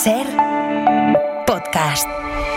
SER Podcast.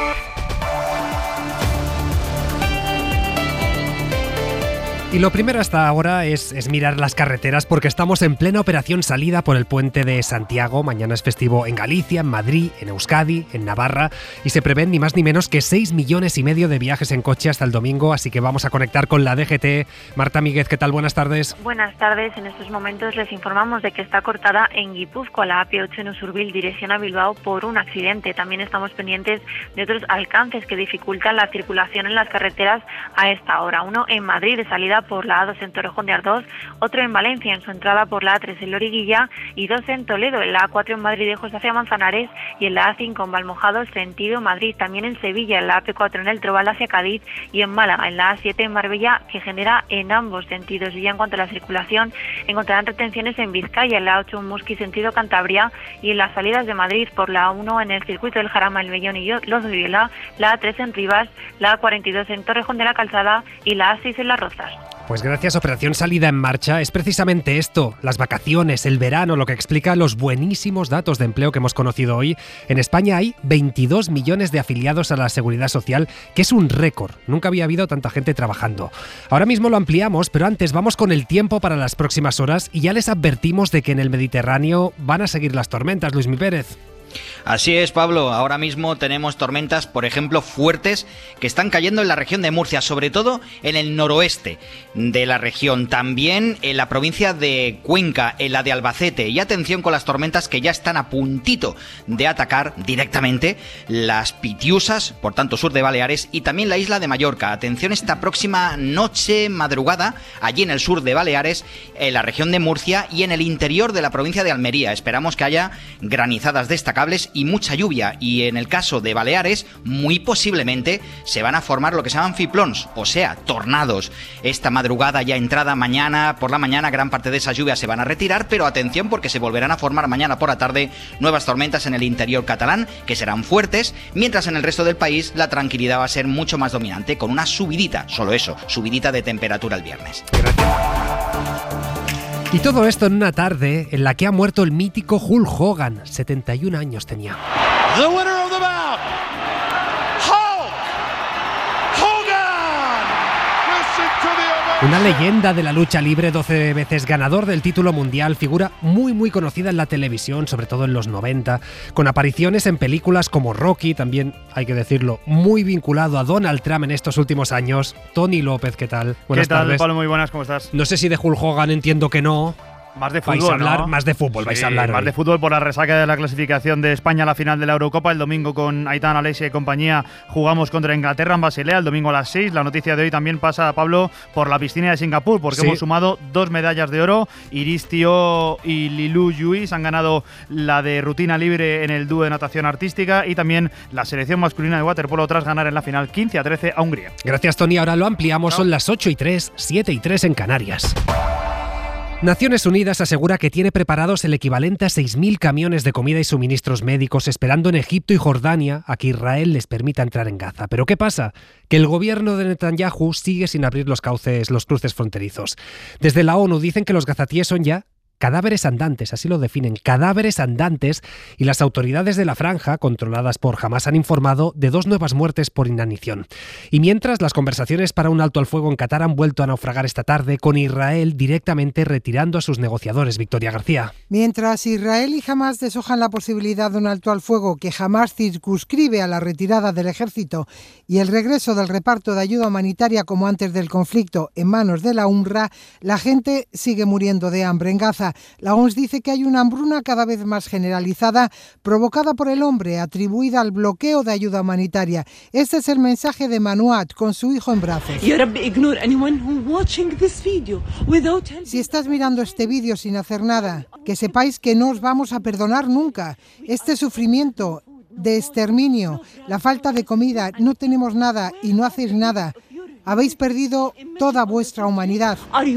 Y lo primero hasta ahora es mirar las carreteras porque estamos en plena operación salida por el puente de Santiago. Mañana es festivo en Galicia, en Madrid, en Euskadi, en Navarra y se prevén ni más ni menos que 6,5 millones de viajes en coche hasta el domingo, así que vamos a conectar con la DGT. Marta Míguez, ¿qué tal? Buenas tardes. Buenas tardes. En estos momentos les informamos de que está cortada en Guipúzcoa la AP8 en Usurbil, dirección a Bilbao, por un accidente. También estamos pendientes de otros alcances que dificultan la circulación en las carreteras a esta hora. Uno en Madrid, de salida por la A2 en Torrejón de Ardoz, otro en Valencia en su entrada por la A3 en Loriguilla y dos en Toledo, en la A4 en Madridejos hacia Manzanares y en la A5 en Valmojado sentido Madrid, también en Sevilla, en la AP4 en El Trobal hacia Cádiz y en Málaga, en la A7 en Marbella, que genera en ambos sentidos. Y ya en cuanto a la circulación, encontrarán retenciones en Vizcaya, en la A8 en Musqui sentido Cantabria y en las salidas de Madrid por la A1 en el circuito del Jarama, El Vellón y Los de Viola, la A3 en Rivas, la A42 en Torrejón de la Calzada y la A6 en Las Rozas. Pues gracias, Operación Salida en Marcha es precisamente esto, las vacaciones, el verano, lo que explica los buenísimos datos de empleo que hemos conocido hoy. En España hay 22 millones de afiliados a la Seguridad Social, que es un récord. Nunca había habido tanta gente trabajando. Ahora mismo lo ampliamos, pero antes vamos con el tiempo para las próximas horas y ya les advertimos de que en el Mediterráneo van a seguir las tormentas. Luismi Pérez. Así es, Pablo. Ahora mismo tenemos tormentas, por ejemplo, fuertes que están cayendo en la región de Murcia, sobre todo en el noroeste de la región, también en la provincia de Cuenca, en la de Albacete. Y atención con las tormentas que ya están a puntito de atacar directamente las Pitiusas, por tanto sur de Baleares, y también la isla de Mallorca. Atención esta próxima noche, madrugada, allí en el sur de Baleares, en la región de Murcia y en el interior de la provincia de Almería. Esperamos que haya granizadas destacables y mucha lluvia, y en el caso de Baleares muy posiblemente se van a formar lo que se llaman ciclones, o sea, tornados. Esta madrugada ya entrada mañana por la mañana gran parte de esas lluvias se van a retirar, pero atención porque se volverán a formar mañana por la tarde nuevas tormentas en el interior catalán que serán fuertes, mientras en el resto del país la tranquilidad va a ser mucho más dominante, con una subidita, solo eso, subidita de temperatura el viernes. Y todo esto en una tarde en la que ha muerto el mítico Hulk Hogan. 71 años tenía. The winner of the bout, Hulk Hogan. Listen to the ovation. Una leyenda de la lucha libre, 12 veces ganador del título mundial, figura muy conocida en la televisión, sobre todo en los 90, con apariciones en películas como Rocky, también, hay que decirlo, muy vinculado a Donald Trump en estos últimos años. Tony López, ¿qué tal? Buenas tardes. Pablo? Muy buenas, ¿cómo estás? No sé si de Hulk Hogan, entiendo que no. Más de fútbol, vais a hablar, ¿no? Más de fútbol, vais a hablar más hoy. de fútbol por la resaca de la clasificación de España a la final de la Eurocopa. El domingo con Aitana, Alexia y compañía jugamos contra Inglaterra en Basilea, el domingo a las 6. La noticia de hoy también pasa, Pablo, por la piscina de Singapur, porque hemos sumado 2 medallas de oro. Iris Tio y Lilu Lluís han ganado la de rutina libre en el dúo de natación artística, y también la selección masculina de waterpolo tras ganar en la final 15-13 a Hungría. Gracias, Tony. Ahora lo ampliamos. Son las 8:03, 7:03 en Canarias. Naciones Unidas asegura que tiene preparados el equivalente a 6.000 camiones de comida y suministros médicos esperando en Egipto y Jordania a que Israel les permita entrar en Gaza. ¿Pero qué pasa? Que el gobierno de Netanyahu sigue sin abrir los cruces fronterizos. Desde la ONU dicen que los gazatíes son ya cadáveres andantes, así lo definen, cadáveres andantes, y las autoridades de la franja, controladas por Hamás, han informado de 2 nuevas muertes por inanición. Y mientras, las conversaciones para un alto al fuego en Qatar han vuelto a naufragar esta tarde, con Israel directamente retirando a sus negociadores. Victoria García. Mientras Israel y Hamás deshojan la posibilidad de un alto al fuego que jamás circunscribe a la retirada del ejército y el regreso del reparto de ayuda humanitaria como antes del conflicto en manos de la UNRWA, la gente sigue muriendo de hambre en Gaza. La OMS dice que hay una hambruna cada vez más generalizada provocada por el hombre, atribuida al bloqueo de ayuda humanitaria. Este es el mensaje de Manuat con su hijo en brazos. Si estás mirando este vídeo sin hacer nada, que sepáis que no os vamos a perdonar nunca. Este sufrimiento de exterminio, la falta de comida, no tenemos nada y no hacéis nada. Habéis perdido toda vuestra humanidad.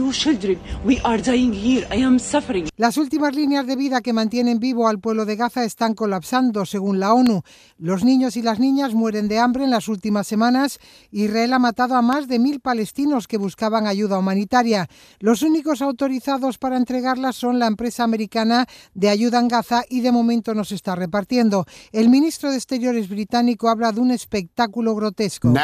Las últimas líneas de vida que mantienen vivo al pueblo de Gaza están colapsando, según la ONU. Los niños y las niñas mueren de hambre en las últimas semanas. Israel ha matado a más de 1.000 palestinos que buscaban ayuda humanitaria. Los únicos autorizados para entregarlas son la empresa americana de ayuda en Gaza y de momento no se está repartiendo. El ministro de Exteriores británico habla de un espectáculo grotesco.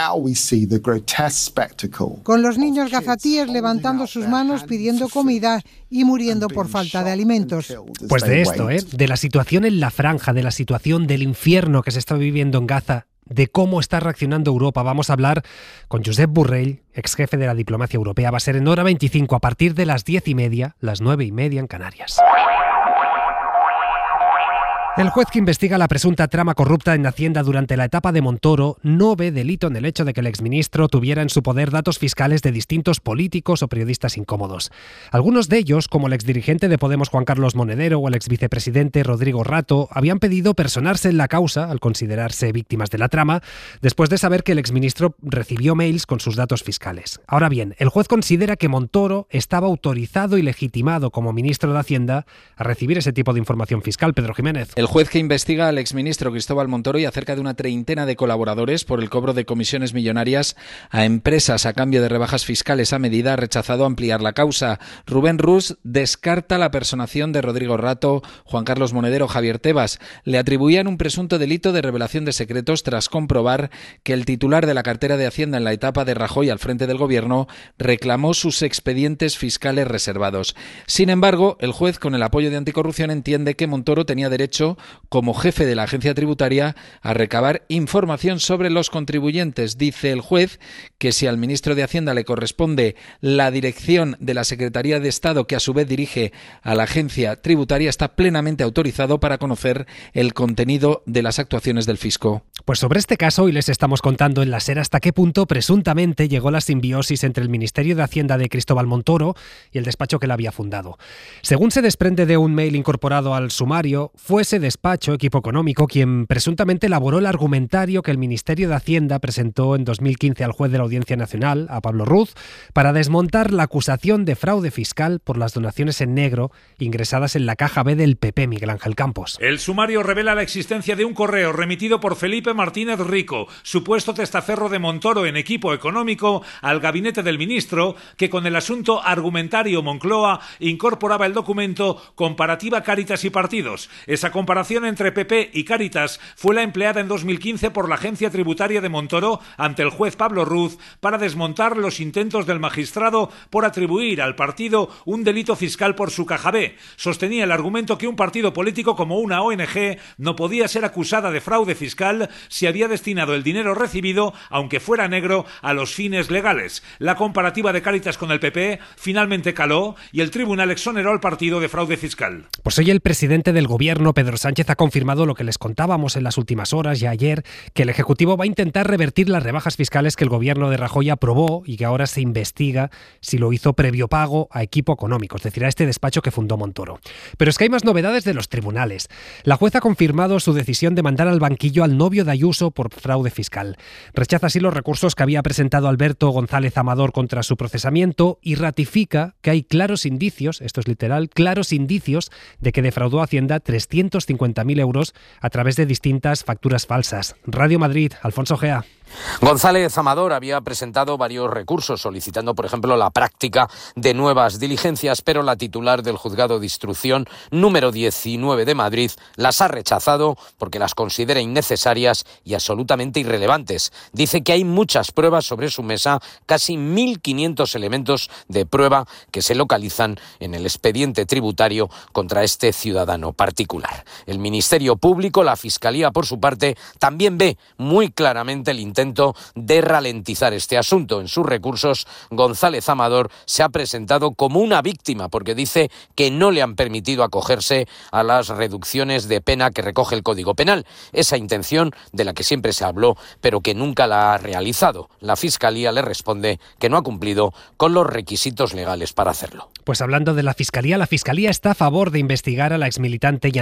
Con los niños gazatíes levantando sus manos pidiendo comida y muriendo por falta de alimentos. Pues de esto, de la situación en la franja, de la situación del infierno que se está viviendo en Gaza, de cómo está reaccionando Europa, vamos a hablar con Josep Borrell, ex jefe de la diplomacia europea. Va a ser en Hora 25 a partir de las 10:30, las 9:30 en Canarias. El juez que investiga la presunta trama corrupta en Hacienda durante la etapa de Montoro no ve delito en el hecho de que el exministro tuviera en su poder datos fiscales de distintos políticos o periodistas incómodos. Algunos de ellos, como el exdirigente de Podemos Juan Carlos Monedero o el exvicepresidente Rodrigo Rato, habían pedido personarse en la causa al considerarse víctimas de la trama, después de saber que el exministro recibió mails con sus datos fiscales. Ahora bien, el juez considera que Montoro estaba autorizado y legitimado como ministro de Hacienda a recibir ese tipo de información fiscal. Pedro Jiménez. El juez que investiga al exministro Cristóbal Montoro y a cerca de una treintena de colaboradores por el cobro de comisiones millonarias a empresas a cambio de rebajas fiscales a medida ha rechazado ampliar la causa. Rubén Rus descarta la personación de Rodrigo Rato, Juan Carlos Monedero, Javier Tebas. Le atribuían un presunto delito de revelación de secretos tras comprobar que el titular de la cartera de Hacienda en la etapa de Rajoy al frente del gobierno reclamó sus expedientes fiscales reservados. Sin embargo, el juez, con el apoyo de Anticorrupción, entiende que Montoro tenía derecho, como jefe de la agencia tributaria, a recabar información sobre los contribuyentes. Dice el juez que si al ministro de Hacienda le corresponde la dirección de la Secretaría de Estado, que a su vez dirige a la agencia tributaria, está plenamente autorizado para conocer el contenido de las actuaciones del fisco. Pues sobre este caso hoy les estamos contando en la SER hasta qué punto presuntamente llegó la simbiosis entre el Ministerio de Hacienda de Cristóbal Montoro y el despacho que la había fundado. Según se desprende de un mail incorporado al sumario, fue ese despacho, Equipo Económico, quien presuntamente elaboró el argumentario que el Ministerio de Hacienda presentó en 2015 al juez de la Audiencia Nacional, a Pablo Ruz, para desmontar la acusación de fraude fiscal por las donaciones en negro ingresadas en la caja B del PP, Miguel Ángel Campos. El sumario revela la existencia de un correo remitido por Felipe Martínez Rico, supuesto testaferro de Montoro en Equipo Económico, al gabinete del ministro, que con el asunto argumentario Moncloa incorporaba el documento Comparativa Cáritas y Partidos. Esa comparación entre PP y Cáritas fue la empleada en 2015 por la agencia tributaria de Montoro ante el juez Pablo Ruz para desmontar los intentos del magistrado por atribuir al partido un delito fiscal por su caja B. Sostenía el argumento que un partido político como una ONG no podía ser acusada de fraude fiscal si había destinado el dinero recibido, aunque fuera negro, a los fines legales. La comparativa de Cáritas con el PP finalmente caló y el tribunal exoneró al partido de fraude fiscal. Pues hoy el presidente del gobierno, Pedro Sánchez, ha confirmado lo que les contábamos en las últimas horas, ya ayer, que el Ejecutivo va a intentar revertir las rebajas fiscales que el gobierno de Rajoy aprobó y que ahora se investiga si lo hizo previo pago a Equipo Económico, es decir, a este despacho que fundó Montoro. Pero es que hay más novedades de los tribunales. La jueza ha confirmado su decisión de mandar al banquillo al novio de Ayuso por fraude fiscal. Rechaza así los recursos que había presentado Alberto González Amador contra su procesamiento y ratifica que hay claros indicios, esto es literal, claros indicios de que defraudó a Hacienda 350.000 euros a través de distintas facturas falsas. Radio Madrid, Alfonso Gea. González Amador había presentado varios recursos solicitando, por ejemplo, la práctica de nuevas diligencias, pero la titular del Juzgado de Instrucción número 19 de Madrid las ha rechazado porque las considera innecesarias y absolutamente irrelevantes. Dice que hay muchas pruebas sobre su mesa, casi 1.500 elementos de prueba que se localizan en el expediente tributario contra este ciudadano particular. El Ministerio Público, la Fiscalía, por su parte, también ve muy claramente el intento de ralentizar este asunto. En sus recursos, González Amador se ha presentado como una víctima porque dice que no le han permitido acogerse a las reducciones de pena que recoge el Código Penal. Esa intención de la que siempre se habló, pero que nunca la ha realizado. La Fiscalía le responde que no ha cumplido con los requisitos legales para hacerlo. Pues hablando de la Fiscalía está a favor de investigar a la exmilitante y antigua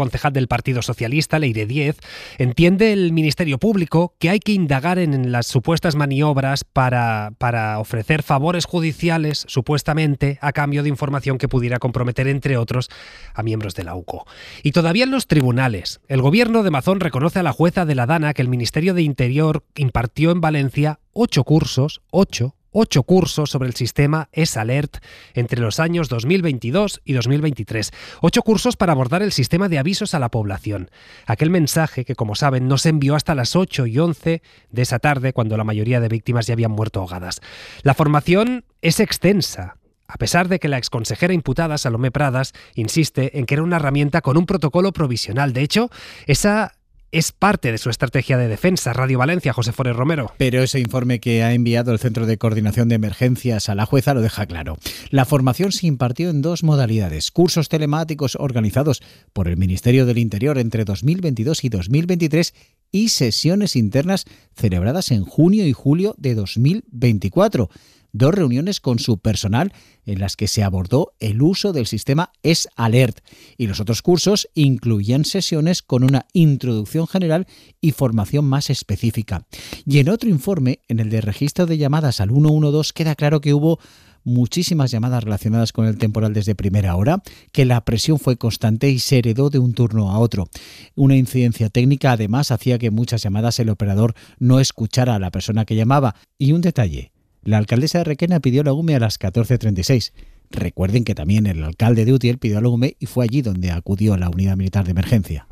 concejal del Partido Socialista, Leire Diez, entiende el Ministerio Público que hay que indagar en las supuestas maniobras para ofrecer favores judiciales, supuestamente, a cambio de información que pudiera comprometer, entre otros, a miembros de la UCO. Y todavía en los tribunales, el gobierno de Mazón reconoce a la jueza de la Dana que el Ministerio de Interior impartió en Valencia 8 cursos sobre el sistema S-Alert entre los años 2022 y 2023. 8 cursos para abordar el sistema de avisos a la población. Aquel mensaje que, como saben, no se envió hasta las 8:11 de esa tarde, cuando la mayoría de víctimas ya habían muerto ahogadas. La formación es extensa, a pesar de que la exconsejera imputada, Salomé Pradas, insiste en que era una herramienta con un protocolo provisional. De hecho, esa es parte de su estrategia de defensa. Radio Valencia, José Forés Romero. Pero ese informe que ha enviado el Centro de Coordinación de Emergencias a la jueza lo deja claro. La formación se impartió en 2 modalidades: cursos telemáticos organizados por el Ministerio del Interior entre 2022 y 2023 y sesiones internas celebradas en junio y julio de 2024. 2 reuniones con su personal en las que se abordó el uso del sistema S-Alert, y los otros cursos incluían sesiones con una introducción general y formación más específica. Y en otro informe, en el de registro de llamadas al 112, queda claro que hubo muchísimas llamadas relacionadas con el temporal desde primera hora, que la presión fue constante y se heredó de un turno a otro. Una incidencia técnica además hacía que muchas llamadas el operador no escuchara a la persona que llamaba. Y un detalle: la alcaldesa de Requena pidió la UME a las 14:36. Recuerden que también el alcalde de Utiel pidió la UME y fue allí donde acudió la unidad militar de emergencia.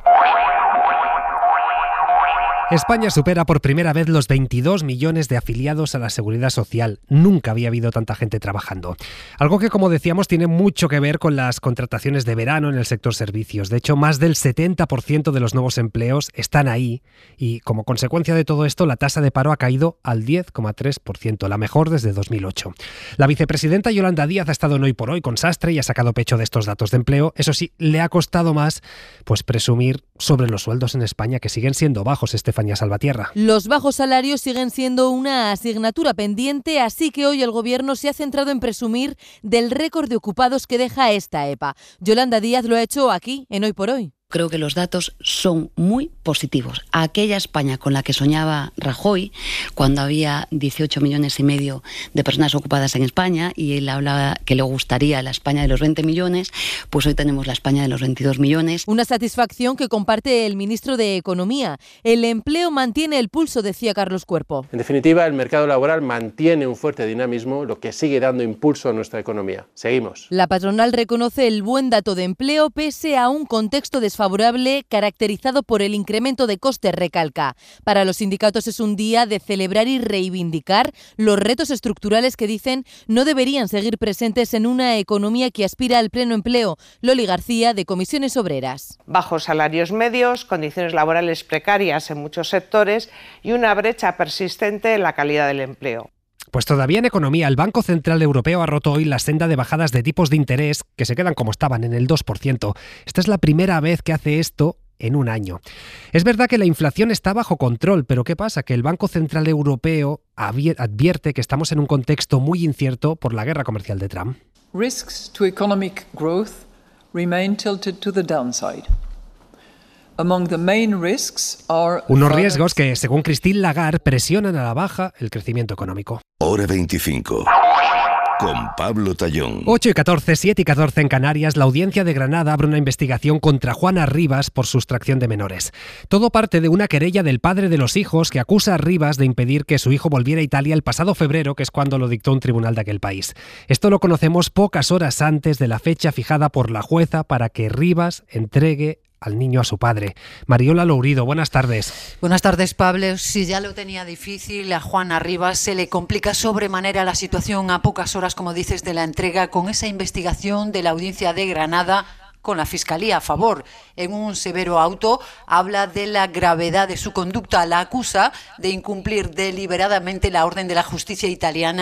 España supera por primera vez los 22 millones de afiliados a la Seguridad Social. Nunca había habido tanta gente trabajando. Algo que, como decíamos, tiene mucho que ver con las contrataciones de verano en el sector servicios. De hecho, más del 70% de los nuevos empleos están ahí y, como consecuencia de todo esto, la tasa de paro ha caído al 10,3%, la mejor desde 2008. La vicepresidenta Yolanda Díaz ha estado en Hoy por Hoy con Sastre y ha sacado pecho de estos datos de empleo. Eso sí, le ha costado más presumir sobre los sueldos en España, que siguen siendo bajos, Estefanía Salvatierra. Los bajos salarios siguen siendo una asignatura pendiente, así que hoy el Gobierno se ha centrado en presumir del récord de ocupados que deja esta EPA. Yolanda Díaz lo ha hecho aquí, en Hoy por Hoy. Creo que los datos son muy positivos. Aquella España con la que soñaba Rajoy, cuando había 18,5 millones de personas ocupadas en España, y él hablaba que le gustaría la España de los 20 millones, pues hoy tenemos la España de los 22 millones. Una satisfacción que comparte el ministro de Economía. El empleo mantiene el pulso, decía Carlos Cuerpo. En definitiva, el mercado laboral mantiene un fuerte dinamismo, lo que sigue dando impulso a nuestra economía. Seguimos. La patronal reconoce el buen dato de empleo pese a un contexto desfavorable caracterizado por el incremento de costes, recalca. Para los sindicatos es un día de celebrar y reivindicar los retos estructurales que dicen no deberían seguir presentes en una economía que aspira al pleno empleo. Loli García, de Comisiones Obreras. Bajos salarios medios, condiciones laborales precarias en muchos sectores y una brecha persistente en la calidad del empleo. Pues todavía en economía, el Banco Central Europeo ha roto hoy la senda de bajadas de tipos de interés que se quedan como estaban, en el 2%. Esta es la primera vez que hace esto en un año. Es verdad que la inflación está bajo control, pero ¿qué pasa? Que el Banco Central Europeo advierte que estamos en un contexto muy incierto por la guerra comercial de Trump. Risks to economic growth remain tilted to the downside. Unos riesgos que, según Christine Lagarde, presionan a la baja el crecimiento económico. Hora 25. Con Pablo Tallón. 8:14, 7:14 en Canarias. La Audiencia de Granada abre una investigación contra Juana Rivas por sustracción de menores. Todo parte de una querella del padre de los hijos que acusa a Rivas de impedir que su hijo volviera a Italia el pasado febrero, que es cuando lo dictó un tribunal de aquel país. Esto lo conocemos pocas horas antes de la fecha fijada por la jueza para que Rivas entregue al niño a su padre. Mariola Lourido, buenas tardes. Buenas tardes, Pablo. Si ya lo tenía difícil, a Juana Rivas se le complica sobremanera la situación a pocas horas, como dices, de la entrega, con esa investigación de la Audiencia de Granada con la Fiscalía a favor. En un severo auto habla de la gravedad de su conducta, la acusa de incumplir deliberadamente la orden de la justicia italiana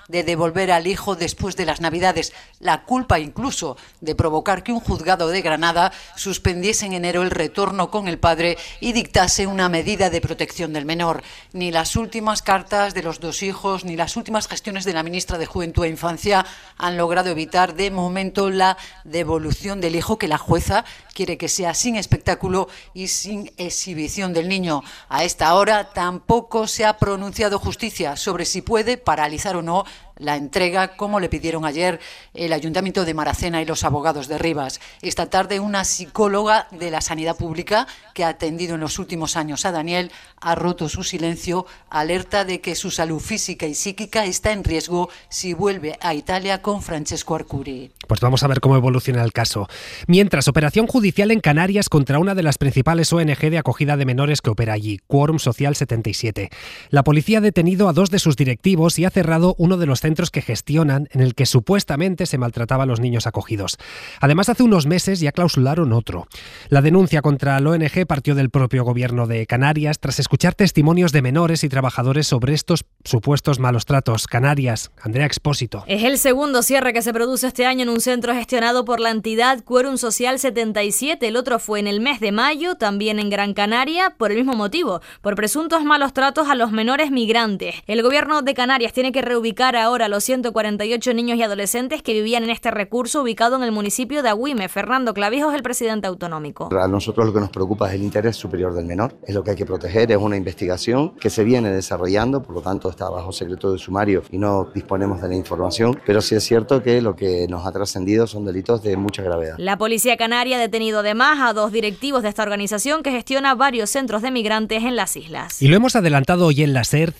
de devolver al hijo después de las Navidades, la culpa incluso de provocar que un juzgado de Granada suspendiese en enero el retorno con el padre y dictase una medida de protección del menor. Ni las últimas cartas de los dos hijos, ni las últimas gestiones de la ministra de Juventud e Infancia han logrado evitar de momento la devolución del hijo, que la jueza quiere que sea sin espectáculo y sin exhibición del niño. A esta hora tampoco se ha pronunciado justicia sobre si puede paralizar o no la entrega, como le pidieron ayer el Ayuntamiento de Maracena y los abogados de Rivas. Esta tarde, una psicóloga de la sanidad pública que ha atendido en los últimos años a Daniel ha roto su silencio, alerta de que su salud física y psíquica está en riesgo si vuelve a Italia con Francesco Arcuri. Pues vamos a ver cómo evoluciona el caso. Mientras, operación judicial en Canarias contra una de las principales ONG de acogida de menores que opera allí, Quórum Social 77. La policía ha detenido a 2 de sus directivos y ha cerrado uno de los centros que gestionan, en el que supuestamente se maltrataba a los niños acogidos. Además, hace unos meses ya clausuraron otro. La denuncia contra la ONG partió del propio gobierno de Canarias tras escuchar testimonios de menores y trabajadores sobre estos supuestos malos tratos. Canarias, Andrea Expósito. Es el segundo cierre que se produce este año en un centro gestionado por la entidad Quórum Social 77. El otro fue en el mes de mayo, también en Gran Canaria, por el mismo motivo, por presuntos malos tratos a los menores migrantes. El gobierno de Canarias tiene que reubicar ahora a los 148 niños y adolescentes que vivían en este recurso ubicado en el municipio de Agüime. Fernando Clavijo es el presidente autonómico. A nosotros lo que nos preocupa es el interés superior del menor, es lo que hay que proteger, es una investigación que se viene desarrollando, por lo tanto está bajo secreto de sumario y no disponemos de la información, pero sí es cierto que lo que nos ha trascendido son delitos de mucha gravedad. La policía canaria ha detenido además a 2 directivos de esta organización que gestiona varios centros de migrantes en las islas. Y lo hemos adelantado hoy en la SER,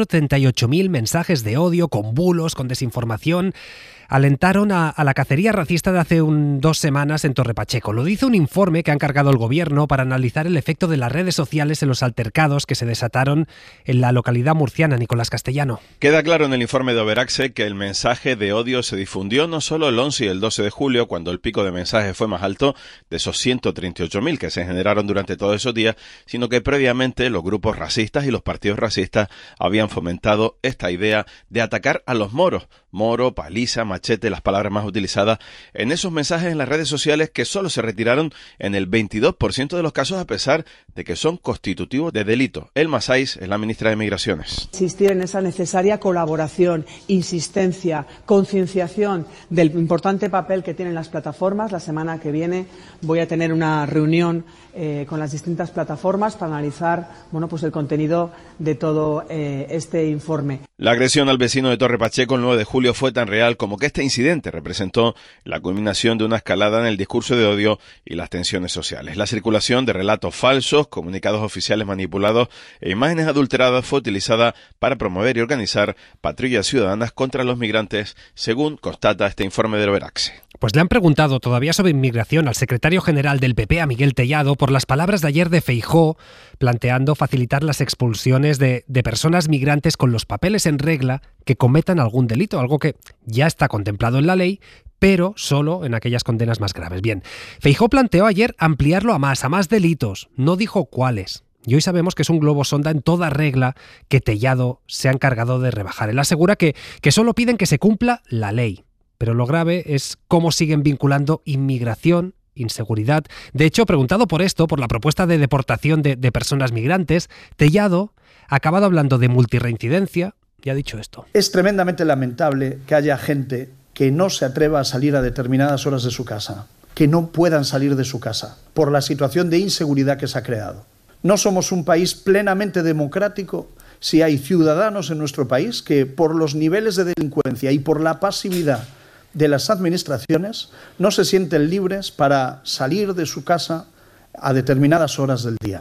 138.000 mensajes de odio, con bulos, con desinformación, alentaron a la cacería racista de hace 2 semanas en Torre Pacheco. Lo dice un informe que ha encargado el gobierno para analizar el efecto de las redes sociales en los altercados que se desataron en la localidad murciana. Nicolás Castellano. Queda claro en el informe de Overaxe que el mensaje de odio se difundió no solo el 11 y el 12 de julio, cuando el pico de mensajes fue más alto, de esos 138.000 que se generaron durante todos esos días, sino que previamente los grupos racistas y los partidos racistas habían fomentado esta idea de atacar a los moros. Moro, paliza, machete, las palabras más utilizadas en esos mensajes en las redes sociales, que solo se retiraron en el 22% de los casos, a pesar de que son constitutivos de delito. Elma Saiz es la ministra de Migraciones. Insistir en esa necesaria colaboración, insistencia, concienciación del importante papel que tienen las plataformas. La semana que viene voy a tener una reunión con las distintas plataformas para analizar pues el contenido de todo este informe. La agresión al vecino de Torre Pacheco el 9 de julio fue tan real como que este incidente representó la culminación de una escalada en el discurso de odio y las tensiones sociales. La circulación de relatos falsos, comunicados oficiales manipulados e imágenes adulteradas fue utilizada para promover y organizar patrullas ciudadanas contra los migrantes, según constata este informe de Overaxe. Pues le han preguntado todavía sobre inmigración al secretario general del PP, a Miguel Tellado, por las palabras de ayer de Feijóo, planteando facilitar las expulsiones de personas migrantes con los papeles en regla que cometan algún delito, algo que ya está contemplado en la ley, pero solo en aquellas condenas más graves. Bien, Feijóo planteó ayer ampliarlo a más delitos, no dijo cuáles. Y hoy sabemos que es un globo sonda en toda regla que Tellado se ha encargado de rebajar. Él asegura que solo piden que se cumpla la ley. Pero lo grave es cómo siguen vinculando inmigración, inseguridad. De hecho, preguntado por esto, por la propuesta de deportación de personas migrantes, Tellado ha acabado hablando de multirreincidencia y ha dicho esto. Es tremendamente lamentable que haya gente que no se atreva a salir a determinadas horas de su casa, que no puedan salir de su casa por la situación de inseguridad que se ha creado. No somos un país plenamente democrático si hay ciudadanos en nuestro país que, por los niveles de delincuencia y por la pasividad de las administraciones, no se sienten libres para salir de su casa a determinadas horas del día.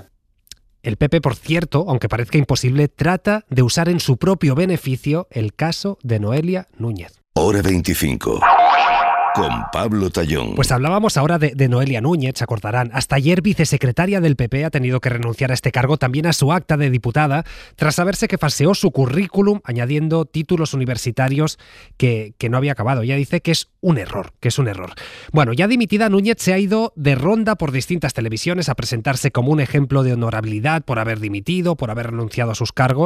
El PP, por cierto, aunque parezca imposible, trata de usar en su propio beneficio el caso de Noelia Núñez. Hora 25. Con Pablo Tallón. Pues hablábamos ahora de Noelia Núñez, se acordarán. Hasta ayer vicesecretaria del PP ha tenido que renunciar a este cargo, también a su acta de diputada, tras saberse que falseó su currículum añadiendo títulos universitarios que no había acabado. Ella dice que es un error, Bueno, ya dimitida, Núñez se ha ido de ronda por distintas televisiones a presentarse como un ejemplo de honorabilidad por haber dimitido, por haber renunciado a sus cargos.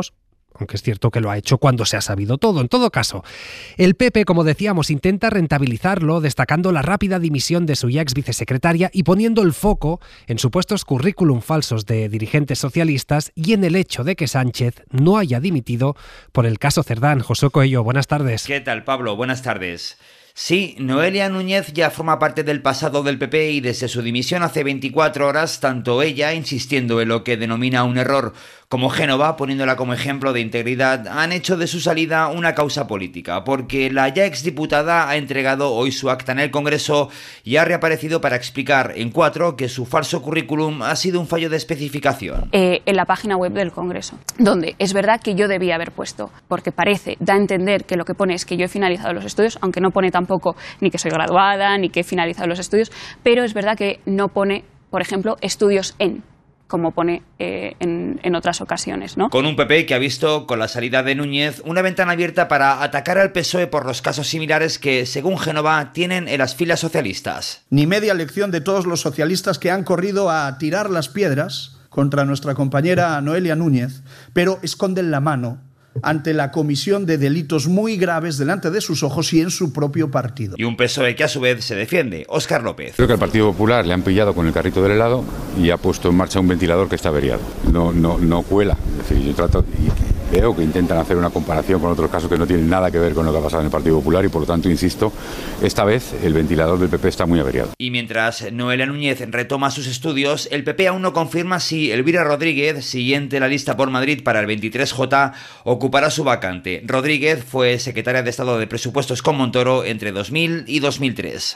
aunque es cierto que lo ha hecho cuando se ha sabido todo. En todo caso, el PP, como decíamos, intenta rentabilizarlo, destacando la rápida dimisión de su ya ex vicesecretaria y poniendo el foco en supuestos currículum falsos de dirigentes socialistas y en el hecho de que Sánchez no haya dimitido por el caso Cerdán. José Coello, buenas tardes. ¿Qué tal, Pablo? Buenas tardes. Sí, Noelia Núñez ya forma parte del pasado del PP y desde su dimisión hace 24 horas, tanto ella, insistiendo en lo que denomina un error, como Génova, poniéndola como ejemplo de integridad, han hecho de su salida una causa política, porque la ya exdiputada ha entregado hoy su acta en el Congreso y ha reaparecido para explicar en 4 que su falso currículum ha sido un fallo de especificación. En la página web del Congreso, donde es verdad que yo debía haber puesto, porque da a entender que lo que pone es que yo he finalizado los estudios, aunque no pone tampoco ni que soy graduada, ni que he finalizado los estudios, pero es verdad que no pone, por ejemplo, estudios como pone en otras ocasiones, ¿no? Con un PP que ha visto, con la salida de Núñez, una ventana abierta para atacar al PSOE por los casos similares que, según Génova, tienen en las filas socialistas. Ni media lección de todos los socialistas que han corrido a tirar las piedras contra nuestra compañera Noelia Núñez, pero esconden la mano ante la comisión de delitos muy graves delante de sus ojos y en su propio partido. Y un PSOE que a su vez se defiende. Óscar López. Creo que al Partido Popular le han pillado con el carrito del helado y ha puesto en marcha un ventilador que está averiado. No cuela. Es decir, yo trato y veo que intentan hacer una comparación con otros casos que no tienen nada que ver con lo que ha pasado en el Partido Popular y por lo tanto, insisto, esta vez el ventilador del PP está muy averiado. Y mientras Noelia Núñez retoma sus estudios, el PP aún no confirma si Elvira Rodríguez, siguiente en la lista por Madrid para el 23J, ocupará su vacante. Rodríguez fue secretaria de Estado de Presupuestos con Montoro entre 2000 y 2003.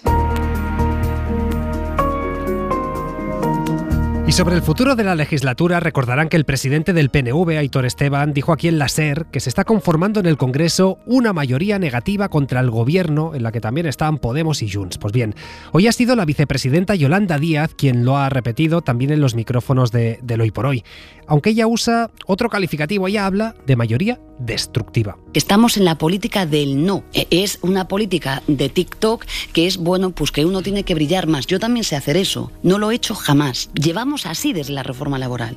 Y sobre el futuro de la legislatura, recordarán que el presidente del PNV, Aitor Esteban, dijo aquí en la SER que se está conformando en el Congreso una mayoría negativa contra el gobierno, en la que también están Podemos y Junts. Pues bien, hoy ha sido la vicepresidenta Yolanda Díaz quien lo ha repetido también en los micrófonos del Hoy por Hoy. Aunque ella usa otro calificativo, ella habla de mayoría destructiva. Estamos en la política del no. Es una política de TikTok que es, bueno, pues que uno tiene que brillar más. Yo también sé hacer eso. No lo he hecho jamás. Llevamos así desde la reforma laboral.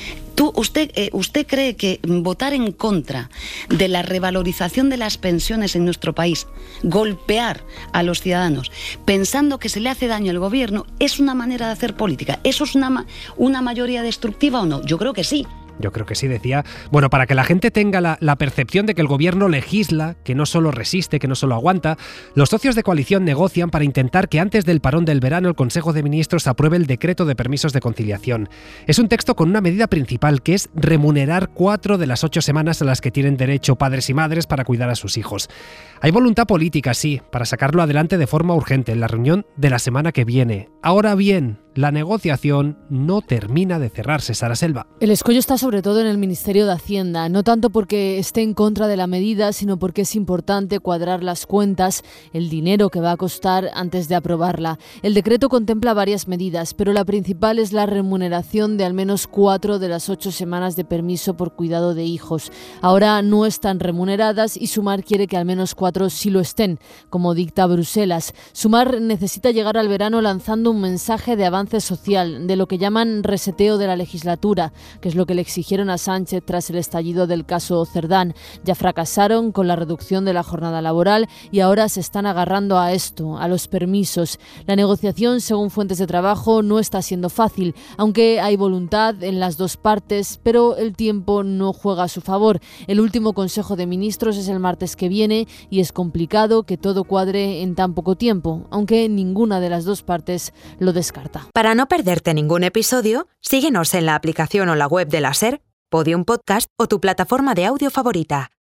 ¿Usted cree que votar en contra de la revalorización de las pensiones en nuestro país, golpear a los ciudadanos, pensando que se le hace daño al gobierno, es una manera de hacer política? ¿Eso es una mayoría destructiva o no? Yo creo que sí. Yo creo que sí, decía. Bueno, para que la gente tenga la percepción de que el gobierno legisla, que no solo resiste, que no solo aguanta, los socios de coalición negocian para intentar que antes del parón del verano el Consejo de Ministros apruebe el decreto de permisos de conciliación. Es un texto con una medida principal, que es remunerar 4 de las 8 semanas a las que tienen derecho padres y madres para cuidar a sus hijos. Hay voluntad política, sí, para sacarlo adelante de forma urgente en la reunión de la semana que viene. Ahora bien, la negociación no termina de cerrarse, Sara Selva. El escollo está sobre todo en el Ministerio de Hacienda, no tanto porque esté en contra de la medida, sino porque es importante cuadrar las cuentas, el dinero que va a costar antes de aprobarla. El decreto contempla varias medidas, pero la principal es la remuneración de al menos 4 de las 8 semanas de permiso por cuidado de hijos. Ahora no están remuneradas y Sumar quiere que al menos 4 sí lo estén, como dicta Bruselas. Sumar necesita llegar al verano lanzando un mensaje de avance social, de lo que llaman reseteo de la legislatura, que es lo que le exigieron a Sánchez tras el estallido del caso Cerdán. Ya fracasaron con la reducción de la jornada laboral y ahora se están agarrando a esto, a los permisos. La negociación, según fuentes de trabajo, no está siendo fácil, aunque hay voluntad en las dos partes, pero el tiempo no juega a su favor. El último Consejo de Ministros es el martes que viene y es complicado que todo cuadre en tan poco tiempo, aunque ninguna de las dos partes lo descarta. Para no perderte ningún episodio, síguenos en la aplicación o la web de la SER, Podium Podcast o tu plataforma de audio favorita.